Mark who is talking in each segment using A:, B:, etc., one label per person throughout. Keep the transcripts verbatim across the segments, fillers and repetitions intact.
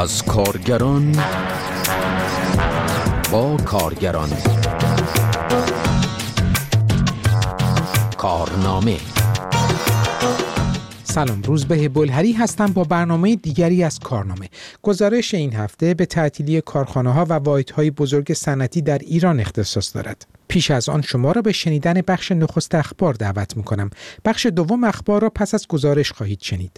A: از کارگران با کارگران. کارنامه.
B: سلام، روزبه بلهری هستم با برنامه دیگری از کارنامه. گزارش این هفته به تعطیلی کارخانه‌ها و واحدهای بزرگ صنعتی در ایران اختصاص دارد. پیش از آن شما را به شنیدن بخش نخست اخبار دعوت می‌کنم. بخش دوم اخبار را پس از گزارش خواهید شنید.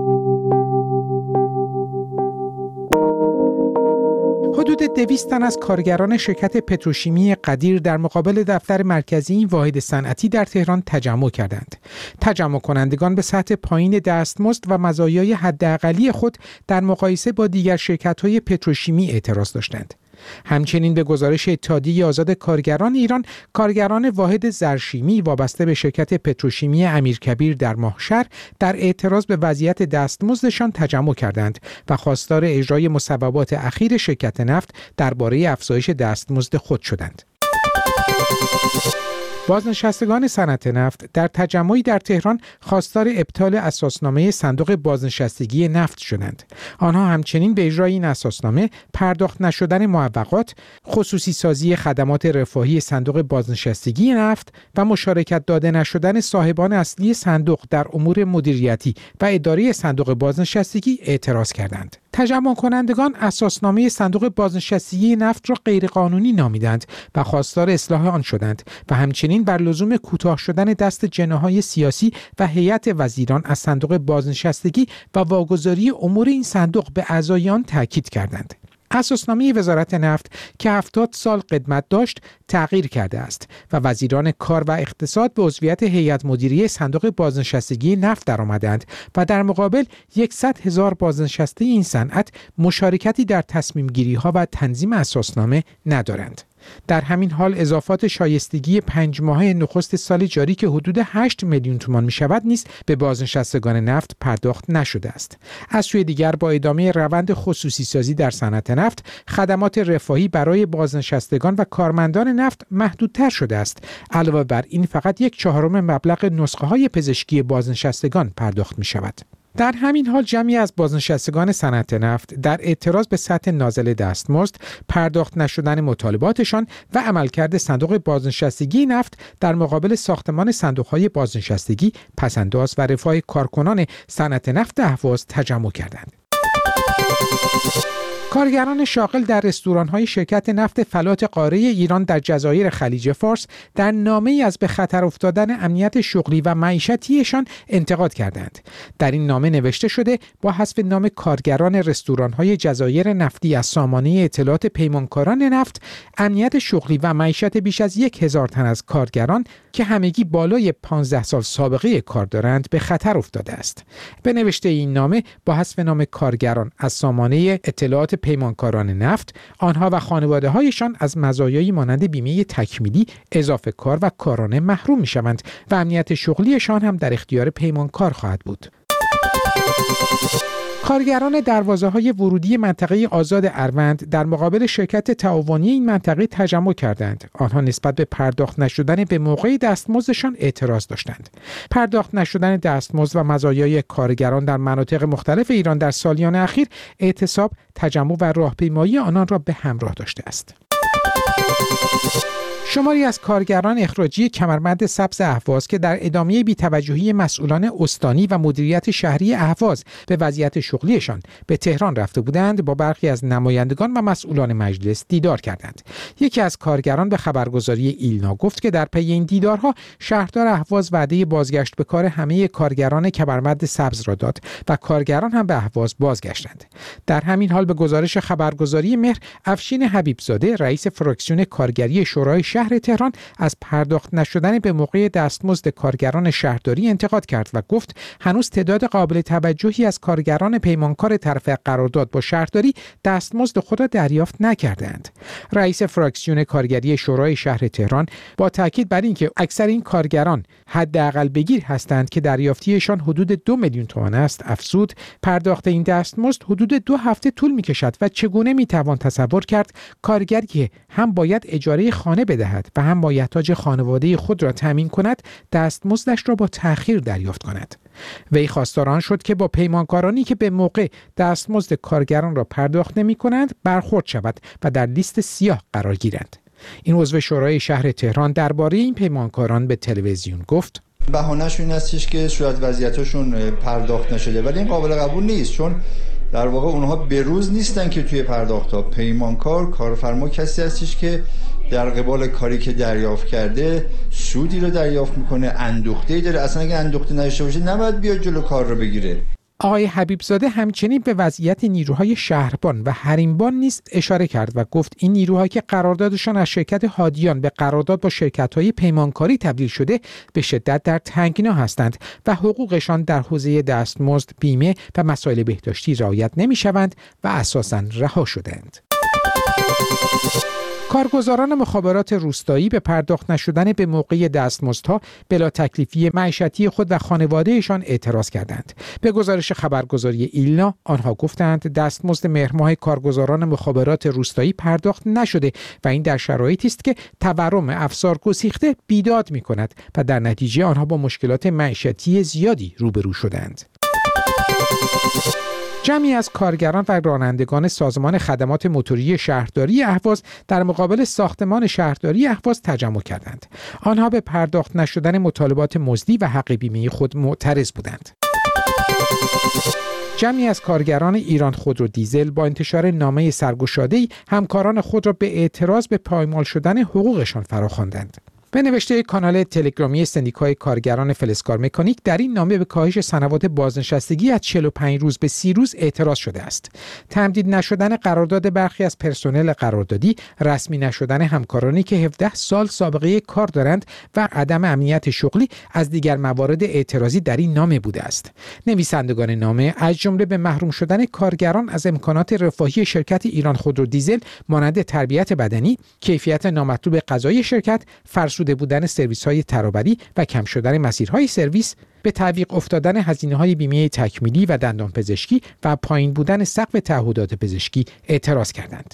B: حدود دویست تن از کارگران شرکت پتروشیمی قدیر در مقابل دفتر مرکزی این واحد صنعتی در تهران تجمع کردند. تجمع کنندگان به سطح پایین دستمزد و مزایای حداقلی خود در مقایسه با دیگر شرکت‌های پتروشیمی اعتراض داشتند. همچنین به گزارش اتحادیه آزاد کارگران ایران، کارگران واحد زرشیمی وابسته به شرکت پتروشیمی امیرکبیر در ماهشهر در اعتراض به وضعیت دستمزدشان تجمع کردند و خواستار اجرای مصوبات اخیر شرکت نفت درباره افزایش دستمزد خود شدند. بازنشستگان صنعت نفت در تجمعی در تهران خواستار ابطال اساسنامه صندوق بازنشستگی نفت شدند. آنها همچنین به اجرای این اساسنامه، پرداخت نشدن معوقات، خصوصی سازی خدمات رفاهی صندوق بازنشستگی نفت و مشارکت داده نشدن صاحبان اصلی صندوق در امور مدیریتی و اداری صندوق بازنشستگی اعتراض کردند. تجمع کنندگان اساسنامه صندوق بازنشستگی نفت را غیرقانونی نامیدند و خواستار اصلاح آن شدند و همچنین بر لزوم کوتاه شدن دست جناح‌های سیاسی و هیئت وزیران از صندوق بازنشستگی و واگذاری امور این صندوق به اعضای آن تاکید کردند. اساسنامه وزارت نفت که هفتاد سال قدمت داشت تغییر کرده است و وزیران کار و اقتصاد به عضویت هیئت مدیره صندوق بازنشستگی نفت درآمدند و در مقابل صد هزار بازنشسته این صنعت مشارکتی در تصمیم گیری ها و تنظیم اساسنامه ندارند. در همین حال اضافات شایستگی پنج ماهه نخست سال جاری که حدود هشت میلیون تومان می شود نیز به بازنشستگان نفت پرداخت نشده است. از سوی دیگر با ادامه روند خصوصی سازی در صنعت نفت، خدمات رفاهی برای بازنشستگان و کارمندان نفت محدودتر شده است. علاوه بر این فقط یک چهارم مبلغ نسخه های پزشکی بازنشستگان پرداخت می شود. در همین حال جمعی از بازنشستگان صنعت نفت در اعتراض به سطح نازل دستمزد، پرداخت نشدن مطالباتشان و عملکرد صندوق بازنشستگی نفت در مقابل ساختمان صندوق‌های بازنشستگی، پس‌انداز و رفاه کارکنان صنعت نفت اهواز تجمع کردند. کارگران شاغل در رستوران‌های شرکت نفت فلات قاره ایران در جزایر خلیج فارس در نامه‌ای از به خطر افتادن امنیت شغلی و معیشتیشان انتقاد کردند. در این نامه نوشته شده با حذف نام کارگران رستوران‌های جزایر نفتی از سامانه اطلاعات پیمانکاران نفت، امنیت شغلی و معیشت بیش از یک هزار تن از کارگران که همگی بالای پانزده سال سابقه کار دارند به خطر افتاده است. به نوشته این نامه با حذف نام کارگران از سامانه اطلاعات پیمانکاران نفت، آنها و خانواده‌هایشان از مزایایی مانند بیمه تکمیلی، اضافه کار و کارانه محروم می‌شوند و امنیت شغلیشان هم در اختیار پیمانکار خواهد بود. کارگران دروازه‌های ورودی منطقه آزاد اروند در مقابل شرکت تعاونی این منطقه تجمع کردند. آنها نسبت به پرداخت نشدن به موقع دستمزدشان اعتراض داشتند. پرداخت نشدن دستمزد و مزایای کارگران در مناطق مختلف ایران در سالیان اخیر اعتصاب، تجمع و راهپیمایی آنان را به همراه داشته است. شماری از کارگران اخراجی کمربند سبز اهواز که در ادامه بی‌توجهی مسئولان استانی و مدیریت شهری اهواز به وضعیت شغلیشان به تهران رفته بودند، با برخی از نمایندگان و مسئولان مجلس دیدار کردند. یکی از کارگران به خبرگزاری ایلنا گفت که در پی این دیدارها شهردار اهواز وعده بازگشت به کار همه کارگران کمربند سبز را داد و کارگران هم به اهواز بازگشتند. در همین حال به گزارش خبرگزاری مهر، افشین حبیبزاده رئیس فراکسیون کارگری شورای شهر تهران از پرداخت نشدن به موقع دستمزد کارگران شهرداری انتقاد کرد و گفت هنوز تعداد قابل توجهی از کارگران پیمانکار طرف قرارداد با شهرداری دستمزد خود را دریافت نکردند. رئیس فراکسیون کارگری شورای شهر تهران با تاکید بر اینکه اکثر این کارگران حداقل بگیر هستند که دریافتیشان حدود دو میلیون تومان است، افزود پرداخت این دستمزد حدود دو هفته طول می‌کشد و چگونه می‌توان تصور کرد کارگری که هم باید اجاره خانه بده بدهد و هم مایحتاج خانواده خود را تامین کند، دستمزدش را با تأخیر دریافت کند. وی خواستار شد که با پیمانکارانی که به موقع دستمزد کارگران را پرداخت نمی‌کنند برخورد شود و در لیست سیاه قرار گیرند. این عضو شورای شهر تهران درباره این پیمانکاران به تلویزیون گفت:
C: بهانه‌شون این هستش که صورت وضعیتشون پرداخت نشده، ولی این قابل قبول نیست، چون در واقع اونها بروز نیستن که توی پرداخت‌ها. پیمانکار کارفرما کسی هستش که در قبال کاری که دریافت کرده سودی رو دریافت میکنه، اندوخته‌ای داره. اصلا اگه اندوخته نداشته باشه نباید بیاد جلو کار رو بگیره.
B: آقای حبیبزاده همچنین به وضعیت نیروهای شهربان و حریمبان نیز اشاره کرد و گفت این نیروهایی که قراردادشان از شرکت هادیان به قرارداد با شرکت‌های پیمانکاری تبدیل شده به شدت در تنگنا هستند و حقوقشان در حوزه دستمزد، بیمه و مسائل بهداشتی رعایت نمی‌شوند و اساساً رها شدند. کارگزاران مخابرات روستایی به پرداخت نشدن به موقع دستمزدها بلا تکلیفی معیشتی خود و خانوادهشان اعتراض کردند. به گزارش خبرگزاری ایلنا آنها گفتند دستمزد مهر ماه کارگزاران مخابرات روستایی پرداخت نشده و این در شرایطی است که تورم افسار گسیخته بیداد می‌کند و در نتیجه آنها با مشکلات معیشتی زیادی روبرو شدند. جمعی از کارگران و رانندگان سازمان خدمات موتوری شهرداری اهواز در مقابل ساختمان شهرداری اهواز تجمع کردند. آنها به پرداخت نشدن مطالبات مزدی و حق بیمه خود معترض بودند. جمعی از کارگران ایران خودرو دیزل با انتشار نامه سرگشاده‌ای همکاران خود را به اعتراض به پایمال شدن حقوقشان فراخواندند. به نوشته کانال تلگرامی سندیکای کارگران فلزکار مکانیک در این نامه به کاهش سنوات بازنشستگی از چهل و پنج روز به سی روز اعتراض شده است. تمدید نشدن قرارداد برخی از پرسنل قراردادی، رسمی نشدن همکارانی که هفده سال سابقه کار دارند و عدم امنیت شغلی از دیگر موارد اعتراضی در این نامه بوده است. نویسندگان نامه از جمله به محروم شدن کارگران از امکانات رفاهی شرکت ایران خودرو دیزل مانند تربیت بدنی، کیفیت نامطلوب غذای شرکت، فرسوده بودن سرویس‌های ترابری و کم شدن مسیرهای سرویس، به تعویق افتادن هزینه‌های بیمه تکمیلی و دندانپزشکی و پایین بودن سقف تعهدات پزشکی اعتراض کردند.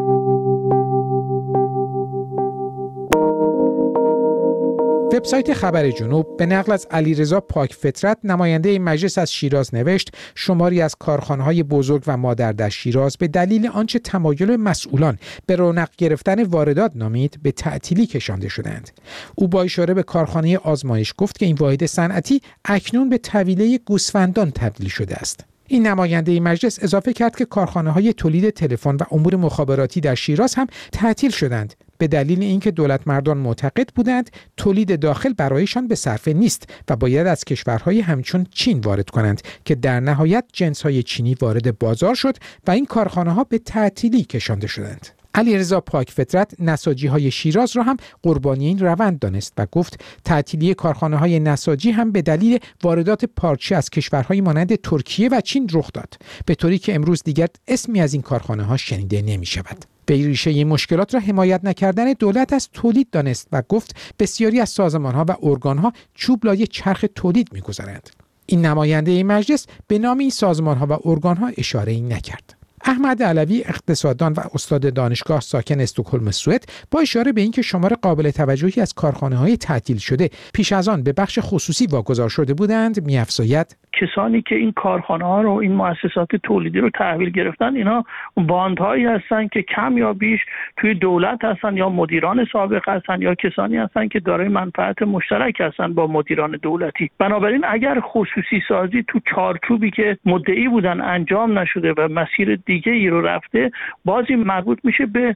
B: وبسایت خبر جنوب به نقل از علیرضا پاکفطرت نماینده مجلس از شیراز نوشت شماری از کارخانه‌های بزرگ و مادر در شیراز به دلیل آنچه تمایل مسئولان به رونق گرفتن واردات نامید به تعطیلی کشانده شدند. او با اشاره به کارخانه آزمایش گفت که این واحد صنعتی اکنون به طویله گوسفندان تبدیل شده است. این نماینده مجلس اضافه کرد که کارخانه‌های تولید تلفن و امور مخابراتی در شیراز هم تعطیل شدند به دلیل اینکه دولت مردان معتقد بودند تولید داخل برایشان به صرفه نیست و باید از کشورهای همچون چین وارد کنند که در نهایت جنس‌های چینی وارد بازار شد و این کارخانه‌ها به تعطیلی کشانده شدند. علیرضا پاکفطرت نساجی‌های شیراز را هم قربانی این روند دانست و گفت تعطیلی کارخانه‌های نساجی هم به دلیل واردات پارچه از کشورهای مانند ترکیه و چین رخ داد، به طوری که امروز دیگر اسمی از این کارخانه‌ها شنیده نمی‌شود. به ریشه این مشکلات را حمایت نکردن دولت از تولید دانست و گفت بسیاری از سازمان‌ها و ارگان‌ها چوب لای چرخ تولید می‌گذارند. این نماینده مجلس به نام این سازمان‌ها و ارگان‌ها اشاره‌ای نکرد. احمد علوی اقتصاددان و استاد دانشگاه ساکن استکهلم سوئد با اشاره به اینکه شمار قابل توجهی از کارخانه‌های تعطیل شده پیش از آن به بخش خصوصی واگذار شده بودند می‌افزاید
D: کسانی که این کارخانه‌ها رو این مؤسسات تولیدی رو تحویل گرفتن اینا باندهایی هستن که کم یا بیش توی دولت هستن یا مدیران سابق هستن یا کسانی هستن که دارای منفعت مشترک هستن با مدیران دولتی. بنابراین اگر خصوصی سازی تو چارچوبی که مدعی بودن انجام نشده و مسیر دیگه ای رو رفته، بازی مربوط میشه به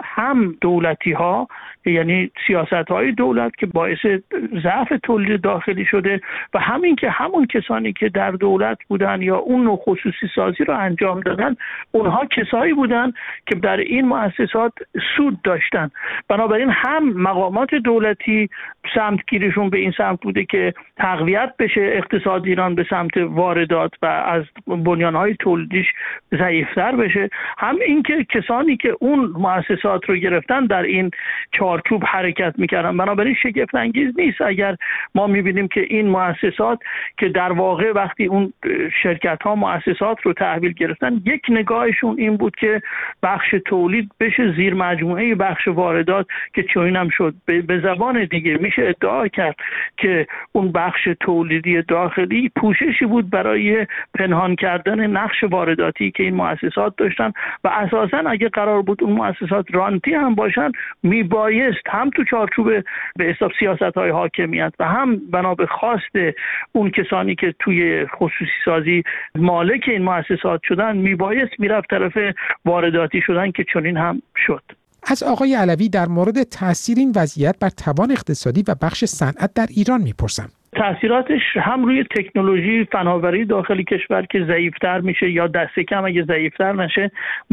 D: هم دولتی ها، یعنی سیاست های دولت که باعث ضعف تولید داخلی شده و همین که همون کسانی که در دولت بودن یا اون نوع خصوصی سازی رو انجام دادن اونها کسایی بودن که در این مؤسسات سود داشتن. بنابراین هم مقامات دولتی سمتگیریشون به این سمت بوده که تقویت بشه اقتصاد ایران به سمت واردات و از بنیانهای تولیدیش ضعیفتر بشه، هم اینکه کسانی که اون مؤسسات رو گرفتن در این چهار چارچوب حرکت میکردن. بنابراین شگفت انگیز نیست اگر ما میبینیم که این مؤسسات که در واقع وقتی اون شرکت ها مؤسسات رو تحویل گرفتن، یک نگاهشون این بود که بخش تولید بشه زیر مجموعه بخش واردات، که چنین هم شد. به زبان دیگه میشه ادعا کرد که اون بخش تولیدی داخلی پوششی بود برای پنهان کردن نقش وارداتی که این مؤسسات داشتن و اساساً اگه قرار بود اون مؤسسات رانتی هم باشن، میبایست هم تو چارچوب به حساب سیاست‌های حاکمیت و هم بنا به خواست اون کسانی که توی خصوصی سازی مالک این مؤسسات شدن، میبایست میرفت طرف وارداتی شدن که چنین هم شد.
B: از آقای علوی در مورد تأثیر این وضعیت بر توان اقتصادی و بخش صنعت در ایران میپرسم.
D: تأثیراتش هم روی تکنولوژی فناوری داخلی کشور که ضعیفتر میشه یا دست کم اگه ضعیفتر نشه،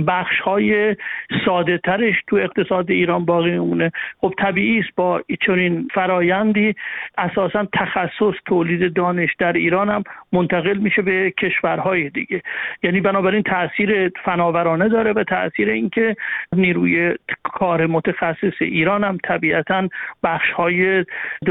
D: بخش‌های ساده ترش تو اقتصاد ایران باقی میمونه. خب طبیعی است با چنین فرایندی اساساً تخصص تولید دانش در ایران هم منتقل میشه به کشورهای دیگه. یعنی بنابراین تأثیر فناورانه داره و تأثیر اینکه نیروی کار متخصص ایران هم طبیعتاً بخش‌های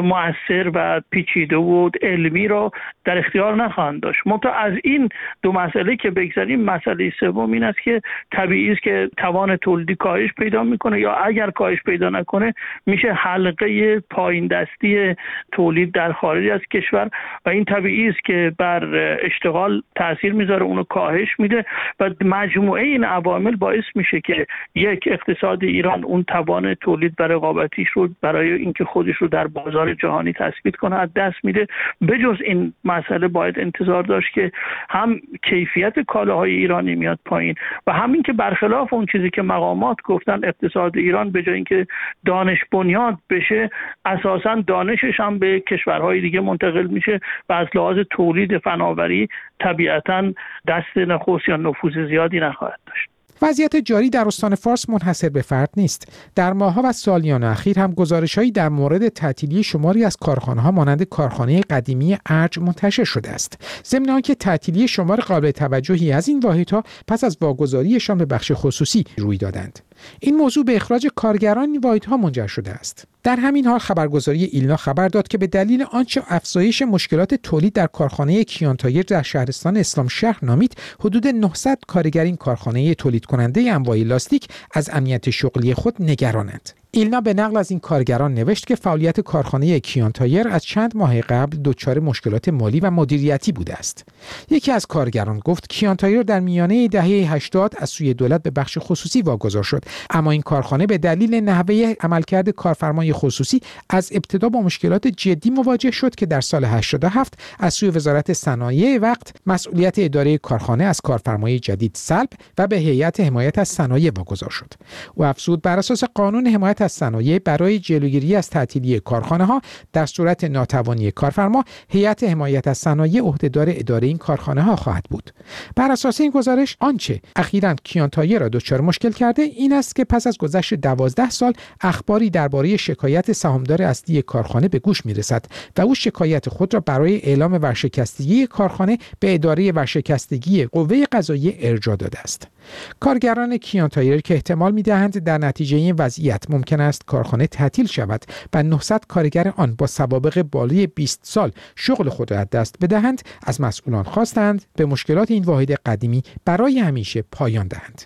D: مؤثر و پیچیده و علمی رو در اختیار نخواهند داشت. منتها از این دو مسئله که بگذاریم، مسئله سوم این است که طبیعی است که توان تولیدی کاهش پیدا میکنه یا اگر کاهش پیدا نکنه میشه حلقه پایین دستی تولید در خارج از کشور و این طبیعی است که بر اشتغال تاثیر میذاره، اونو کاهش میده و مجموعه این عوامل باعث میشه که یک اقتصاد ایران اون توان تولید و رقابتیش رو برای اینکه خودش رو در بازار جهانی تثبیت کنه از دست میده. بجز این مسئله باید انتظار داشت که هم کیفیت کالاهای ایرانی میاد پایین و همین که برخلاف اون چیزی که مقامات گفتن، اقتصاد ایران به جای اینکه دانش بنیاد بشه، اساساً دانشش هم به کشورهای دیگه منتقل میشه و از لحاظ تولید فناوری طبیعتاً دست نخست یا نفوذ زیادی نخواهد داشت.
B: وضعیت جاری در استان فارس منحصر به فرد نیست. در ماه‌ها و سالیان اخیر هم گزارش‌هایی در مورد تعطیلی شماری از کارخانه‌ها مانند کارخانه قدیمی ارج منتشر شده است. ضمن آنکه تعطیلی شمار قابل توجهی از این واحدها پس از واگذاریشان به بخش خصوصی روی دادند. این موضوع به اخراج کارگران این واحدها منجر شده است. در همین حال خبرگزاری ایلنا خبر داد که به دلیل آنچه افزایش مشکلات تولید در کارخانه کیان تایر در شهرستان اسلام شهر نامید، حدود نهصد کارگر این کارخانه تولید کننده انواع لاستیک از امنیت شغلی خود نگرانند. ایلنا به نقل از این کارگران نوشت که فعالیت کارخانه کیان تایر از چند ماه قبل دچار مشکلات مالی و مدیریتی بوده است. یکی از کارگران گفت کیان تایر در میانه دهه هشتاد از سوی دولت به بخش خصوصی واگذار شد، اما این کارخانه به دلیل نحوه عملکرد کارفرمای خصوصی از ابتدا با مشکلات جدی مواجه شد که در سال هشتاد و هفت از سوی وزارت صنایع وقت مسئولیت اداره کارخانه از کارفرمای جدید سلب و به هیئت حمایت از صنایع واگذار شد. او افزود بر اساس قانون حمایت از صنایع برای جلوگیری از تعطیلی کارخانه‌ها در صورت ناتوانی کارفرما، هیئت حمایت از صنایع عهدهدار اداره این کارخانه‌ها خواهد بود. بر اساس این گزارش آنچه اخیراً کیان تایر را دچار مشکل کرده این است که پس از گذشت دوازده سال اخباری درباره شکایت سهامدار اصلی کارخانه به گوش می‌رسد و او شکایت خود را برای اعلام ورشکستگی کارخانه به اداره ورشکستگی قوه قضاییه ارجاع داده است. کارگران کیان تایر که احتمال می‌دهند در نتیجه این وضعیت ممکن است کارخانه تعطیل شود و نهصد کارگر آن با سوابق بالای بیست سال شغل خود را از دست بدهند، از مسئولان خواستند به مشکلات این واحد قدیمی برای همیشه پایان دهند.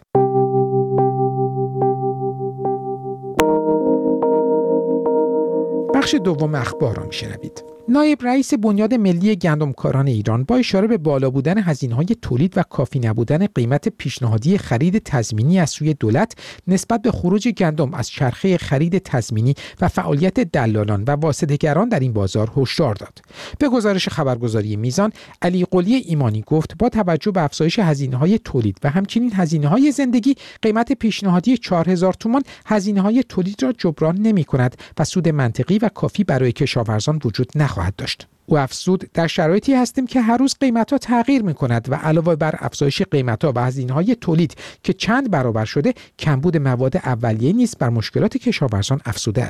B: بخش دوم اخبار را میشنوید. نایب رئیس بنیاد ملی گندمکاران ایران با اشاره به بالا بودن هزینه‌های تولید و کافی نبودن قیمت پیشنهادی خرید تضمینی از سوی دولت نسبت به خروج گندم از چرخه خرید تضمینی و فعالیت دلالان و واسطه‌گران در این بازار هشدار داد. به گزارش خبرگزاری میزان، علی قلی ایمانی گفت با توجه به افزایش هزینه‌های تولید و همچنین هزینه‌های زندگی، قیمت پیشنهادی چهار هزار تومان هزینه‌های تولید را جبران نمی‌کند و سود منطقی و کافی برای کشاورزان وجود نخواهد خواهد داشت. او افزود در شرایطی هستیم که هر روز قیمت‌ها تغییر می‌کند و علاوه بر افزایش قیمت‌ها و هزینه‌های تولید که چند برابر شده، کمبود مواد اولیه نیز بر مشکلات کشاورزان افزوده است.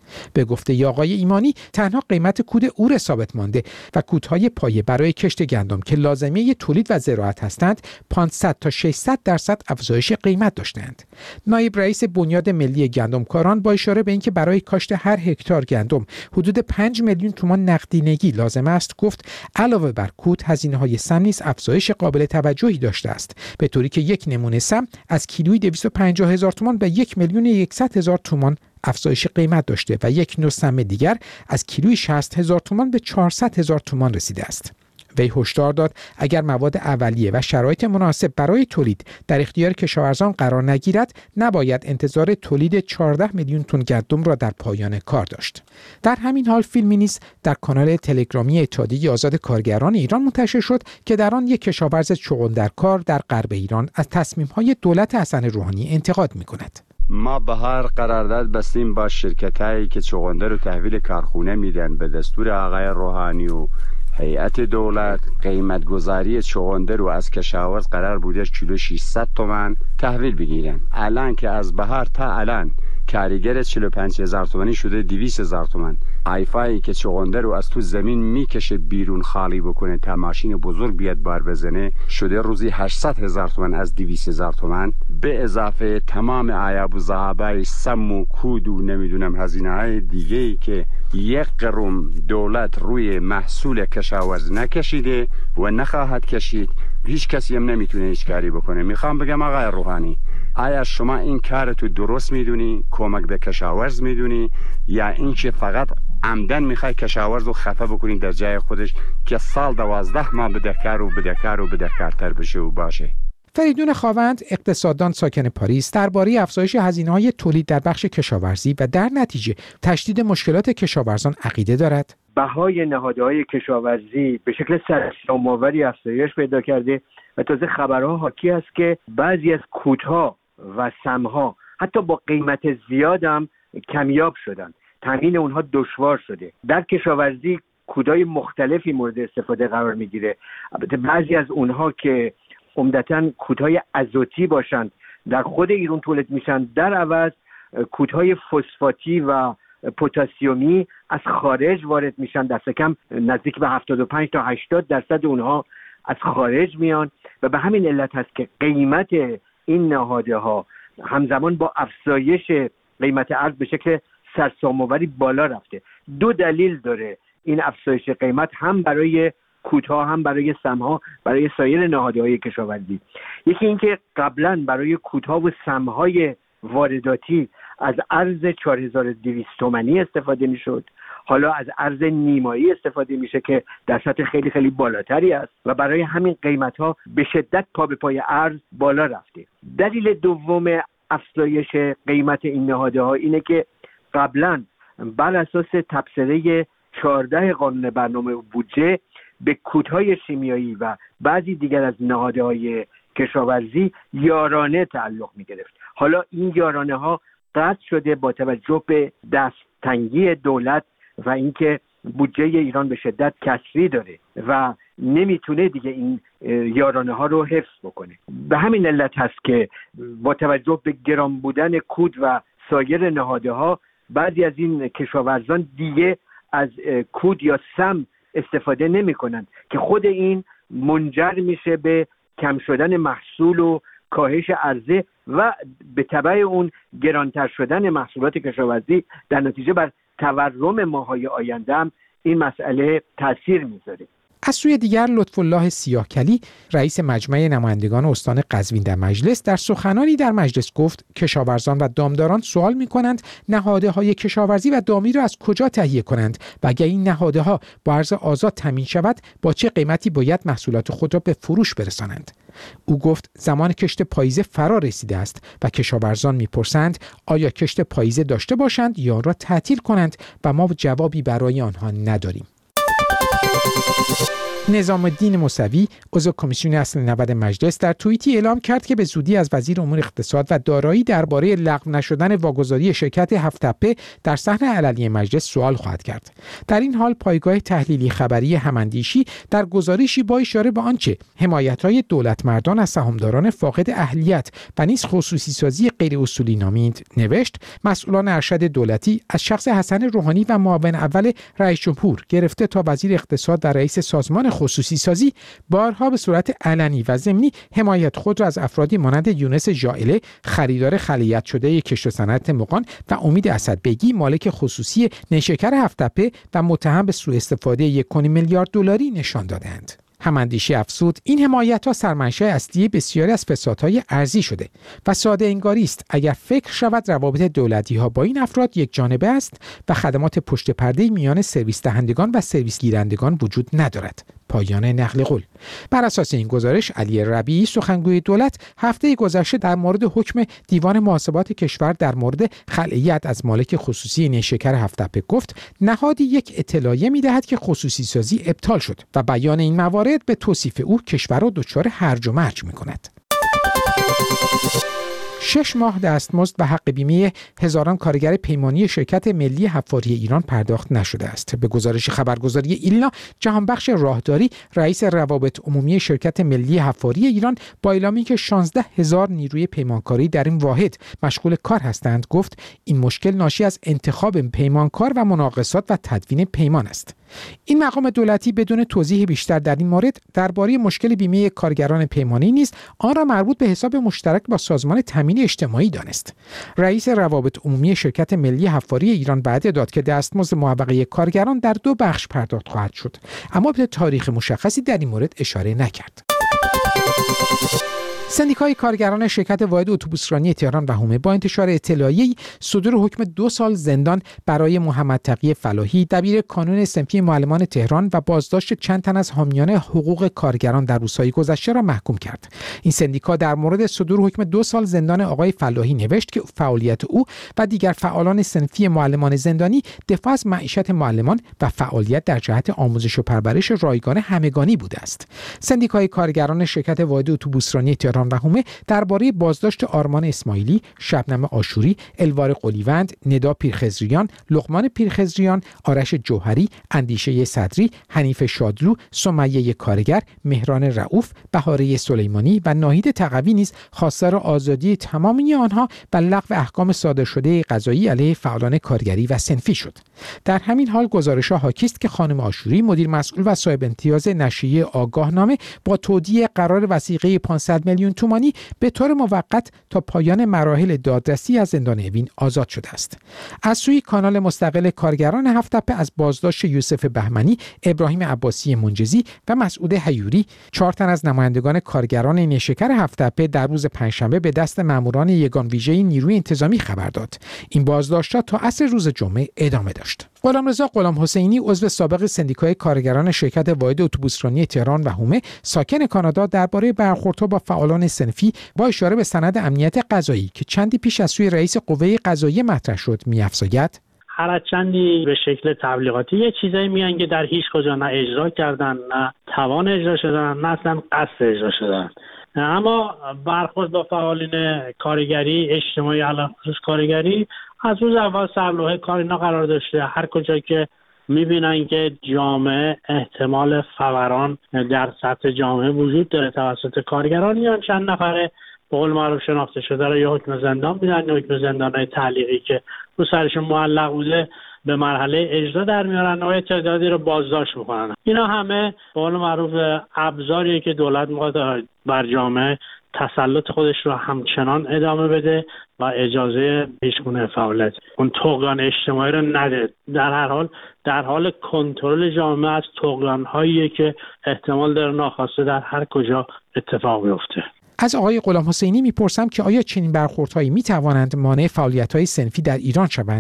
B: به گفته آقای ایمانی تنها قیمت کود اور ثابت مانده و کودهای پایه برای کشت گندم که لازمه تولید و زراعت هستند پانصد تا ششصد درصد افزایش قیمت داشتند. نایب رئیس بنیاد ملی گندمکاران با اشاره به اینکه برای کاشت هر هکتار گندم حدود پنج میلیون تومان نقدینگی لازم است گفت علاوه بر کود هزینه‌های سم نیز افزایش قابل توجهی داشته است، به طوری که یک نمونه سم از کیلویی دویست و پنجاه هزار تومان به یک میلیون و صد هزار تومان افزایش قیمت داشته و یک نوع سم دیگر از کیلویی شصت هزار تومان به چهارصد هزار تومان رسیده است. وی هشدار داد اگر مواد اولیه و شرایط مناسب برای تولید در اختیار کشاورزان قرار نگیرد نباید انتظار تولید چهارده میلیون تن گندم را در پایان کار داشت. در همین حال فیلمی نیز در کانال تلگرامی اتحادیه آزاد کارگران ایران منتشر شد که در آن یک کشاورز چغندرکار در غرب ایران از تصمیم‌های دولت حسن روحانی انتقاد می‌کند.
E: ما به هر قرارداد بستیم با شرکتایی که چغندر رو تحویل کارخونه میدن به دستور آقای روحانی و هیئت دولت. قیمت گذاری چغندر رو از کشاورز قرار بوده کیلو ششصد تومان تحویل بگیرن. الان که از بهار تا الان کارگر چهل و پنج هزار تومانی شده دویست هزار تومان. ایفایی که چغندر رو از تو زمین میکشه بیرون خالی بکنه تا ماشین بزرگ بیاد بار بزنه شده روزی هشتصد هزار تومان از دویست هزار تومان، به اضافه تمام عیاب و ضربای سم و کود و نمیدونم هزینه های دیگه ای که یک قرم دولت روی محصول کشاورز نکشیده و نخواهد کشید. هیچ کسی هم نمیتونه هیچ کاری بکنه. میخوام بگم آقای روحانی، آیا شما این کار تو درست میدونی، کمک به کشاورز میدونی، یا اینکه فقط عمدن میخوای کشاورز رو خفه بکنی در جای خودش که سال دوازده ماه بدهکار و بدهکار و بدهکارتر بشه و باشه؟
B: فریدون خاوند اقتصاددان ساکن پاریس درباره افزایش هزینه‌های تولید در بخش کشاورزی و در نتیجه تشدید مشکلات کشاورزان عقیده دارد.
F: بهای نهادهای کشاورزی به شکل سرسام‌آوری افزایش پیدا کرده و تازه خبرها حاکی است که بعضی از کودها و سمها حتی با قیمت زیاد هم کمیاب شدن. تامین اونها دشوار شده. در کشاورزی کودهای مختلفی مورد استفاده قرار میگیره. البته بعضی از اونها که عمدتاً کودهای ازوتی باشند در خود ایران تولید میشن، در عوض کودهای فسفاتی و پتاسیمی از خارج وارد میشن. دست کم نزدیک به هفتاد و پنج تا هشتاد درصد اونها از خارج میان و به همین علت هست که قیمت این نهاده ها همزمان با افزایش قیمت ارز به شکل سرسام‌آوری بالا رفته. دو دلیل داره این افزایش قیمت، هم برای کودها هم برای سمها، برای سایر نهادهای کشاورزی. یکی اینکه قبلا برای کودها و سمهای وارداتی از ارز چهار هزار و دویست تومانی استفاده میشد، حالا از ارز نیمایی استفاده میشه که در سطح خیلی خیلی بالاتری است و برای همین قیمت ها به شدت پا به پای ارز بالا رفته. دلیل دوم افزایش قیمت این نهاده ها اینه که قبلا بر اساس تبصره چهارده قانون برنامه بودجه به کودهای شیمیایی و بعضی دیگر از نهادهای کشاورزی یارانه تعلق می گرفت. حالا این یارانه ها قطع شده با توجه به دستتنگی دولت و اینکه بودجه ایران به شدت کسری داره و نمیتونه دیگه این یارانه ها رو حفظ بکنه. به همین علت هست که با توجه به گران بودن کود و سایر نهاده ها بعضی از این کشاورزان دیگه از کود یا سم استفاده نمی کنند که خود این منجر میشه به کم شدن محصول و کاهش عرضه و به تبع اون گرانتر شدن محصولات کشاورزی در نتیجه بر تورم ماهای آینده هم این مسئله تاثیر میذاره.
B: از سوی دیگر لطفالله سیاهکلی رئیس مجمع نمایندگان استان قزوین در مجلس در سخنانی در مجلس گفت کشاورزان و دامداران سوال می‌کنند نهادهای کشاورزی و دامی را از کجا تهیه کنند و اگر این نهادها با ارز آزاد تامین شود با چه قیمتی باید محصولات خود را به فروش برسانند. او گفت زمان کشت پاییزه فرا رسیده است و کشاورزان می‌پرسند آیا کشت پاییزه داشته باشند یا را تعطیل کنند و ما جوابی برای آنها نداریم. نظام الدین موسوی عضو کمیسیون اصل نود مجلس در توییتی اعلام کرد که به زودی از وزیر امور اقتصاد و دارایی درباره لغو نشدن واگذاری شرکت هفت تپه در صحن علنی مجلس سوال خواهد کرد. در این حال پایگاه تحلیلی خبری هماندیشی در گزارشی با اشاره به آنچه حمایت‌های دولتمردان از سهامداران فاقد اهلیت و نیز خصوصی سازی غیر اصولی نامید نوشت مسئولان ارشد دولتی از شخص حسن روحانی و معاون اول رئیس جمهور گرفته تا وزیر اقتصاد و رئیس سازمان خصوصی سازی بارها به صورت علنی و ضمنی حمایت خود را از افرادی مانند یونس ژائله خریدار خلیعت شده کشت و صنعت مغان و امید اسدبگی مالک خصوصی نیشکر هفت تپه و متهم به سوء استفاده یک و نیم میلیارد دلاری نشان دادند. هماندیشی افزود این حمایت‌ها سرمنشأ اصلی بسیاری از فسادهای ارضی شده و ساده انگاری است اگر فکر شود روابط دولتی‌ها با این افراد یک جانبه است و خدمات پشت پرده میان سرویس دهندگان و سرویس گیرندگان وجود ندارد. پایان نقل قول. بر اساس این گزارش علی ربیعی سخنگوی دولت هفته گذشته در مورد حکم دیوان محاسبات کشور در مورد خلعیت از مالک خصوصی نیشکر هفت تپه گفت نهادی یک اطلاعیه می‌دهد که خصوصی سازی ابطال شد و بیان این موارد به توصیف او کشور را دچار هرج و مرج می‌کند. شش ماه دستمزد و حق بیمه هزاران کارگر پیمانی شرکت ملی حفاری ایران پرداخت نشده است. به گزارش خبرگزاری ایلنا، جهانبخش راهداری رئیس روابط عمومی شرکت ملی حفاری ایران با اعلامی که شانزده هزار نیروی پیمانکاری در این واحد مشغول کار هستند گفت این مشکل ناشی از انتخاب پیمانکار و مناقصات و تدوین پیمان است. این مقام دولتی بدون توضیح بیشتر در این مورد درباره مشکل بیمه کارگران پیمانی نیز آن را مربوط به حساب مشترک با سازمان تامین اجتماعی دانست. رئیس روابط عمومی شرکت ملی حفاری ایران بعد داد که دستمزد موقعه کارگران در دو بخش پرداخت خواهد شد، اما به تاریخ مشخصی در این مورد اشاره نکرد. سندیکای کارگران شرکت واحد اتوبوسرانی تهران و حومه با انتشار اطلاعیه‌ای صدور حکم دو سال زندان برای محمد تقی فلاحی دبیر کانون صنفی معلمان تهران و بازداشت چند تن از حامیان حقوق کارگران در روزهای گذشته را محکوم کرد. این سندیکا در مورد صدور حکم دو سال زندان آقای فلاحی نوشت که فعالیت او و دیگر فعالان صنفی معلمان زندانی دفاع از معیشت معلمان و فعالیت در جهت آموزش و پرورش رایگان همگانی بوده است. سندیکای کارگران شرکت واحد اتوبوسرانی تهران و حومه درباره بازداشت آرمان اسماعیلی، شبنم آشوری، الوار قلیوند، ندا پیرخضریان، لقمان پیرخضریان، آرش جوهری، اندیشه صدری، حنیف شادلو، سمیه کارگر، مهران رؤوف، بهاره سلیمانی و ناهید تقوی نیز خواستار آزادی تمامی آنها و لغو احکام صادر شده قضایی علیه فعالان کارگری و صنفی شد. در همین حال گزارش‌ها حاکی است که خانم آشوری مدیر مسئول و صاحب امتیاز نشریه آگاهنامه با تودیع قرار وثیقه پانصد میلیون تومانی به طور موقت تا پایان مراحل دادرسی از زندان اوین آزاد شده است. از سوی کانال مستقل کارگران هفت تپه از بازداشت یوسف بهمنی، ابراهیم عباسی منجزی و مسعود حیوری، چهار تن از نمایندگان کارگران نیشکر هفت تپه در روز پنجشنبه به دست ماموران یگان ویژه نیروی انتظامی خبر داد. این بازداشت‌ها تا عصر روز جمعه ادامه داشت. غلامرضا غلام حسینی عضو سابق سندیکای کارگران شرکت واحد اتوبوسرانی تهران و حومه ساکن کانادا درباره برخوردها با فعالان صنفی با اشاره به سند امنیت قضایی که چندی پیش از سوی رئیس قوه قضاییه مطرح شد می‌افزاید
G: هر از چندی به شکل تبلیغاتی یه چیزایی میان که در هیچ کجا نه اجرا کردن، نه توان اجرا شدن، نه اصلا قصد اجرا شدن. اما برخورد با فعالین کارگری اجتماعی علاوه خصوص کارگری از روز اول سرلوحه کار اینا قرار داشته. هر کجا که میبینن که جامعه احتمال فوران در سطح جامعه وجود داره توسط کارگران، یا چند نفره به قول معروف شناخته شده را یا حکم زندان میدن یا حکم زندانهای تعلیقی که رو سرشون معلق بوده به مرحله اجرا در میارن و تعدادی رو بازداشت میکنن. اینا همه به قول معروف ابزاریه که دولت میخواد بر جامعه تسلط خودش رو همچنان ادامه بده و اجازه هیچگونه فعالیت اون طغیان اجتماعی رو نده. در هر حال در حال کنترل جامعه از طغیان‌هایی که احتمال داره ناخواسته در هر کجا اتفاق بیفته.
B: از آقای غلام حسینی میپرسم که آیا چنین برخوردهایی میتوانند مانع فعالیت‌های صنفی در ایران شوند؟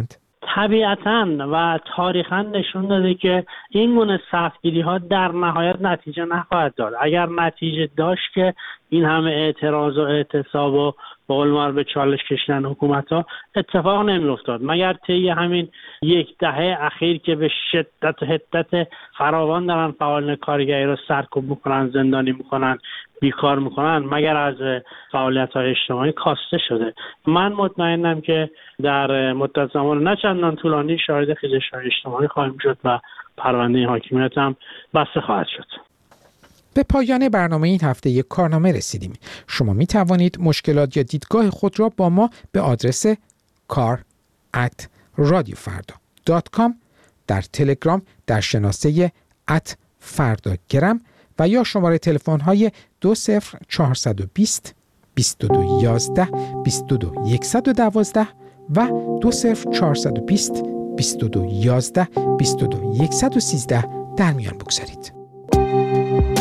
G: طبیعتاً و تاریخاً نشون داده که این گونه سختگیری ها در نهایت نتیجه نخواهد داد. اگر نتیجه داشت که این همه اعتراض و اعتصاب و به قول معروف به چالش کشیدن حکومت ها اتفاق نمی افتاد، مگر طی همین یک دهه اخیر که به شدت و حدت فراوان دارن فعالان کارگری رو سرکوب میکنن، زندانی میکنن، بیکار میکنن، مگر از فعالیت های اجتماعی کاسته شده. من مطمئنم که در مدت زمان نه چندان طولانی شاهد خیزش های اجتماعی خواهیم شد و پرونده حاکمیت هم بسته خواهد شد.
B: به پایان برنامه این هفته یک کارنامه رسیدیم. شما می توانید مشکلات یا دیدگاه خود را با ما به آدرس کار ات رادیو فردا دات کام در تلگرام در شناسه ات فرداگرم و یا شماره تلفن های دو صفر چهارصد و بیست بیست و دو یازده بیست و دو صد و دوازده و دو صفر چهارصد و بیست بیست و دو یازده بیست و دو صد و سیزده در میان بگذارید.